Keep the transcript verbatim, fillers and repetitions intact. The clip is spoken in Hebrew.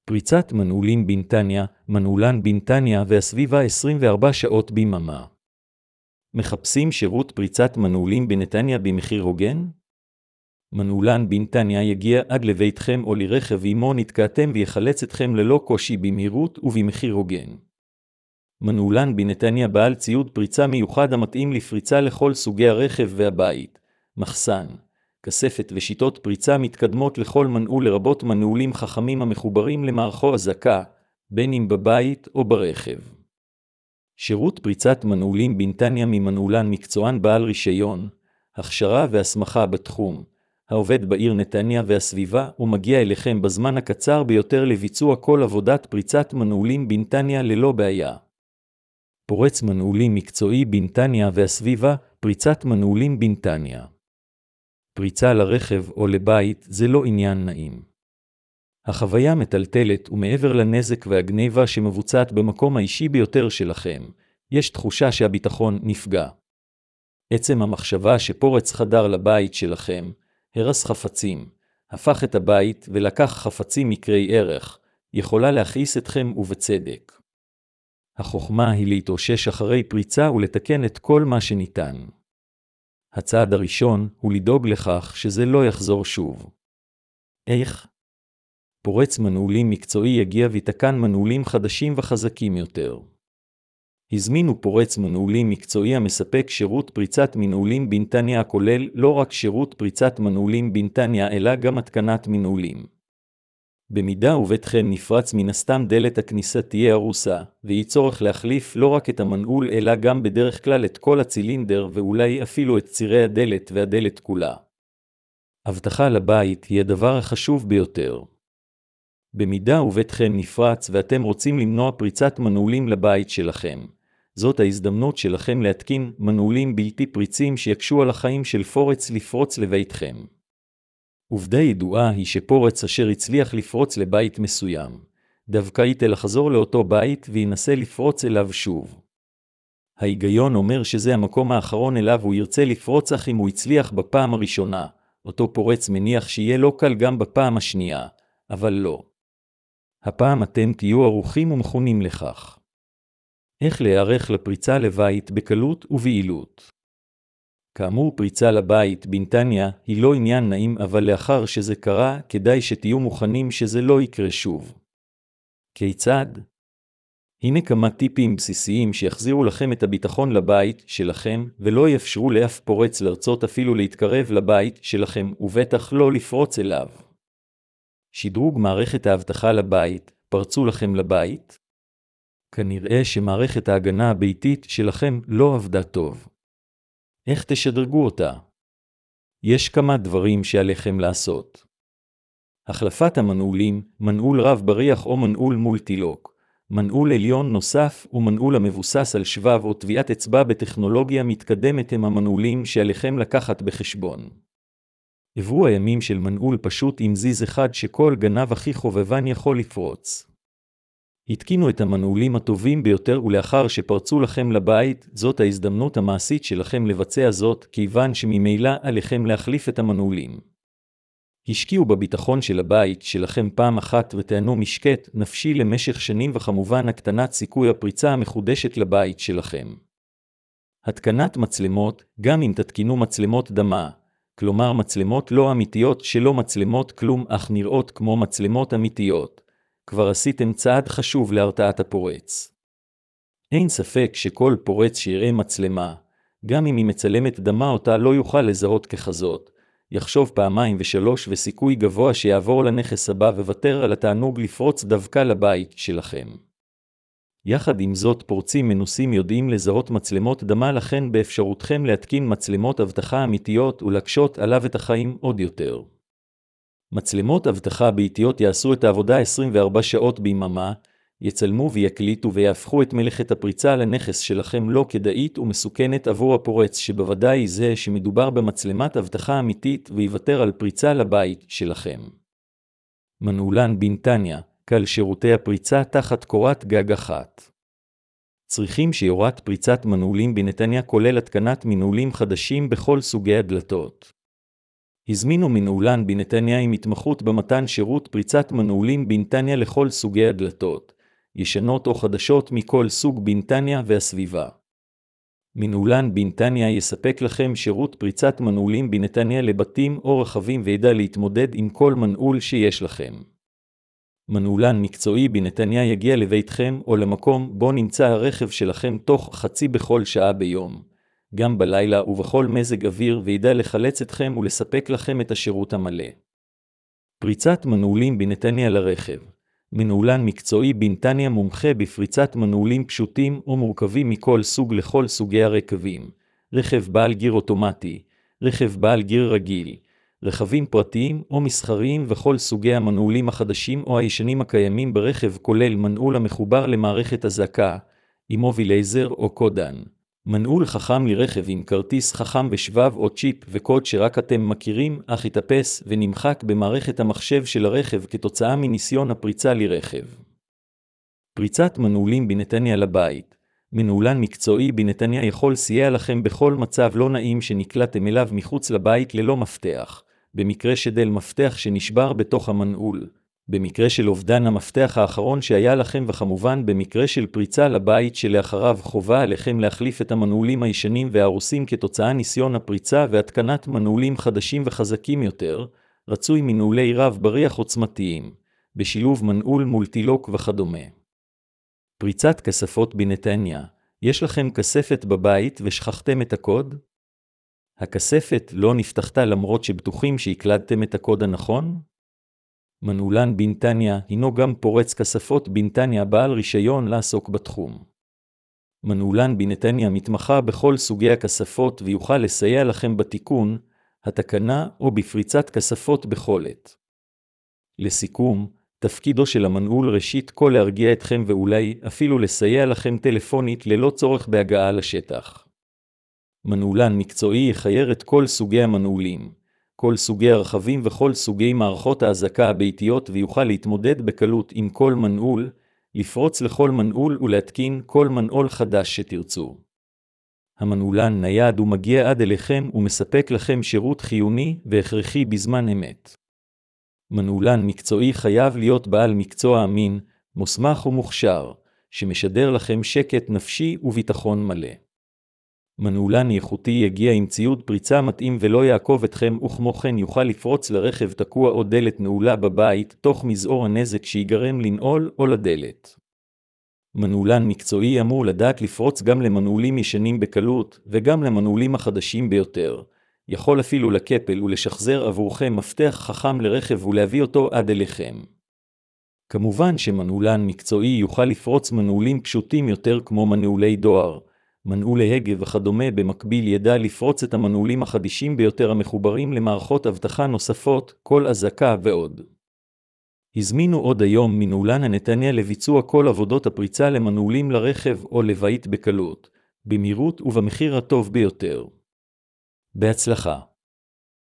פריצת מנעולים בנתניה, מנעולן בנתניה והסביבה עשרים וארבע שעות ביממה. מחפשים שירות פריצת מנעולים בנתניה במחיר הוגן? מנעולן בנתניה יגיע עד לביתכם או לרכב עמו נתקעתם ויחלץ אתכם ללא קושי במהירות ובמחיר הוגן. מנעולן בנתניה בעל ציוד פריצה מיוחד המתאים לפריצה לכל סוגי הרכב והבית, מחסן, כספת ושיטות פריצה מתקדמות לכל מנעול לרבות מנעולים חכמים המחוברים למערכו הזקה, בין אם בבית או ברכב. שירות פריצת מנעולים בנתניה ממנעולן מקצוען בעל רישיון, הכשרה והסמכה בתחום, העובד בעיר נתניה והסביבה ומגיע אליכם בזמן הקצר ביותר לביצוע כל עבודת פריצת מנעולים בנתניה ללא בעיה. פורץ מנעולים מקצועי בנתניה והסביבה, פריצת מנעולים בנתניה. פריצה לרכב או לבית זה לא עניין נעים. החוויה מטלטלת ומעבר לנזק והגניבה שמבוצעת במקום האישי ביותר שלכם, יש תחושה שהביטחון נפגע. עצם המחשבה שפורץ חדר לבית שלכם, הרס חפצים, הפך את הבית ולקח חפצים מקרי ערך, יכולה להכעיס אתכם ובצדק. החוכמה היא להתאושש אחרי פריצה ולתקן את כל מה שניתן. הצעד הראשון הוא לדאוג לכך שזה לא יחזור שוב. איך? פורץ מנעולים מקצועי יגיע ויתקן מנעולים חדשים וחזקים יותר. הזמינו פורץ מנעולים מקצועי המספק שירות פריצת מנעולים בנתניה הכולל לא רק שירות פריצת מנעולים בנתניה אלא גם התקנת מנעולים. במידה וביתכם נפרץ מן הסתם דלת הכניסה תהיה הרוסה, ויהיה צורך להחליף לא רק את המנעול אלא גם בדרך כלל את כל הצילינדר ואולי אפילו את צירי הדלת והדלת כולה. הבטחה לבית היא הדבר החשוב ביותר. במידה וביתכם נפרץ ואתם רוצים למנוע פריצת מנעולים לבית שלכם, זאת ההזדמנות שלכם להתקין מנעולים בלתי פריצים שיקשו על החיים של פורץ לפרוץ לביתכם. עובדה ידועה היא שפורץ אשר הצליח לפרוץ לבית מסוים, דווקא ייתה לחזור לאותו בית וינסה לפרוץ אליו שוב. ההיגיון אומר שזה המקום האחרון אליו הוא ירצה לפרוץ אך אם הוא הצליח בפעם הראשונה, אותו פורץ מניח שיהיה לא קל גם בפעם השנייה, אבל לא. הפעם אתם תהיו ערוכים ומכונים לכך. איך להיערך לפריצה לבית בקלות וביעילות? כאמור פריצה לבית בנתניה היא לא עניין נעים אבל לאחר שזה קרה כדאי שתהיו מוכנים שזה לא יקרה שוב. כיצד? הנה כמה טיפים בסיסיים שיחזירו לכם את הביטחון לבית שלכם ולא יאפשרו לאף פורץ לרצות אפילו להתקרב לבית שלכם ובטח לא לפרוץ אליו. שדרוג מערכת האבטחה לבית, פרצו לכם לבית? כנראה שמערכת ההגנה הביתית שלכם לא עבדה טוב. איך תשדרגו אותה? יש כמה דברים שעליכם לעשות. החלפת המנעולים, מנעול רב בריח או מנעול מולטילוק, מנעול עליון נוסף ומנעול המבוסס על שבב או טביעת אצבע בטכנולוגיה מתקדמת הם המנעולים שעליכם לקחת בחשבון. עברו הימים של מנעול פשוט עם זיז אחד שכל גנב הכי חובבן יכול לפרוץ. התקינו את המנעולים הטובים ביותר ולאחר שפרצו לכם לבית, זאת ההזדמנות המעשית שלכם לבצע זאת, כיוון שממילא עליכם להחליף את המנעולים. השקיעו בביטחון של הבית שלכם פעם אחת ותענו משקט נפשי למשך שנים וכמובן הקטנת סיכוי הפריצה המחודשת לבית שלכם. התקנת מצלמות, גם אם תתקינו מצלמות דמה, כלומר מצלמות לא אמיתיות שלא מצלמות כלום אך נראות כמו מצלמות אמיתיות, כבר עשיתם צעד חשוב להרתעת הפורץ. אין ספק שכל פורץ שיראה מצלמה, גם אם היא מצלמת דמה אותה לא יוכל לזהות ככזאת, יחשוב פעמיים ושלוש וסיכוי גבוה שיעבור לנכס הבא וותר על התענוג לפרוץ דווקא לבית שלכם. יחד עם זאת פורצים מנוסים יודעים לזהות מצלמות דמה לכן באפשרותכם להתקין מצלמות אבטחה אמיתיות ולקשות עליו את החיים עוד יותר. מצלמות אבטחה ביתיות יעשו את העבודה עשרים וארבע שעות ביממה, יצלמו ויקליטו ויהפכו את מלאכת הפריצה לנכס שלכם לא כדאית ומסוכנת עבור הפורץ שבוודאי זה שמדובר במצלמת אבטחה אמיתית ויוותר על פריצה לבית שלכם. מנעולן בנתניה, קל שירותי הפריצה תחת קורת גג אחת. צריכים שיורת פריצת מנעולים בנתניה כולל התקנת מנעולים חדשים בכל סוגי הדלתות. הזמינו מנעולן בנתניה עם התמחות במתן שירות פריצת מנעולים בנתניה לכל סוגי הדלתות, ישנות או חדשות מכל סוג בנתניה והסביבה. מנעולן בנתניה יספק לכם שירות פריצת מנעולים בנתניה לבתים או רכבים וידע להתמודד עם כל מנעול שיש לכם. מנעולן מקצועי בנתניה יגיע לביתכם או למקום בו נמצא הרכב שלכם תוך חצי בכל שעה ביום, גם בלילה ובכל מזג אוויר, וידע לחלץ אתכם ולספק לכם את השירות המלא. פריצת מנעולים בנתניה לרכב. מנעולן מקצועי בנתניה מומחה בפריצת מנעולים פשוטים או מורכבים מכל סוג לכל סוגי הרכבים, רכב בעל גיר אוטומטי, רכב בעל גיר רגיל, רכבים פרטיים או מסחריים וכל סוגי המנעולים החדשים או הישנים הקיימים ברכב, כולל מנעול המחובר למערכת אזעקה, אימובילייזר או קודן. מנעול חכם לרכב עם כרטיס חכם ושבב או צ'יפ וקוד שרק אתם מכירים, אך יתאפס ונמחק במערכת המחשב של הרכב כתוצאה מניסיון הפריצה לרכב. פריצת מנעולים בנתניה לבית. מנעולן מקצועי בנתניה יכול סייע לכם בכל מצב לא נעים שנקלעתם אליו מחוץ לבית ללא מפתח, במקרה שדל מפתח שנשבר בתוך המנעול, במקרה של אובדן המפתח האחרון שהיה לכם, וכמובן במקרה של פריצה לבית שלאחריו חובה עליכם להחליף את המנעולים הישנים והרוסים כתוצאה ניסיון הפריצה והתקנת מנעולים חדשים וחזקים יותר, רצוי מנעולי רב בריח עוצמתיים, בשילוב מנעול מולטילוק וכדומה. פריצת כספות בנתניה. יש לכם כספת בבית ושכחתם את הקוד? הכספת לא נפתחתה למרות שבטוחים שהקלדתם את הקוד הנכון? מנעולן בנתניה הינו גם פורץ כספות בנתניה בעל רישיון לעסוק בתחום. מנעולן בנתניה מתמחה בכל סוגי הכספות ויוכל לסייע לכם בתיקון, התקנה או בפריצת כספות בכל עת. לסיכום, תפקידו של המנעול ראשית כל להרגיע אתכם ואולי אפילו לסייע לכם טלפונית ללא צורך בהגעה לשטח. מנעולן מקצועי יחייר את כל סוגי המנעולים, כל סוגי הרכבים וכל סוגי מערכות ההזקה הביתיות, ויוכל להתמודד בקלות עם כל מנעול, לפרוץ לכל מנעול ולהתקין כל מנעול חדש שתרצו. המנעולן נייד ומגיע עד אליכם ומספק לכם שירות חיוני והכרחי בזמן אמת. מנעולן מקצועי חייב להיות בעל מקצוע אמין, מוסמך ומוכשר, שמשדר לכם שקט נפשי וביטחון מלא. מנעולן איכותי יגיע עם ציוד פריצה מתאים ולא יעקוב אתכם, וכמו כן יוכל לפרוץ לרכב תקוע או דלת נעולה בבית תוך מזעור הנזק שיגרם לנעול או לדלת. מנעולן מקצועי אמור לדעת לפרוץ גם למנעולים ישנים בקלות וגם למנעולים החדשים ביותר. יכול אפילו לקפל ולשחזר עבורכם מפתח חכם לרכב ולהביא אותו עד אליכם. כמובן שמנעולן מקצועי יוכל לפרוץ מנעולים פשוטים יותר כמו מנעולי דואר, מנעולי הגה וכדומה, במקביל ידע לפרוץ את המנעולים החדישים ביותר המחוברים למערכות אבטחה נוספות, כל אזעקה ועוד. הזמינו עוד היום מנעולן הנתניה לביצוע כל עבודות הפריצה למנעולים לרכב או לבית בקלות, במהירות ובמחיר הטוב ביותר. בהצלחה.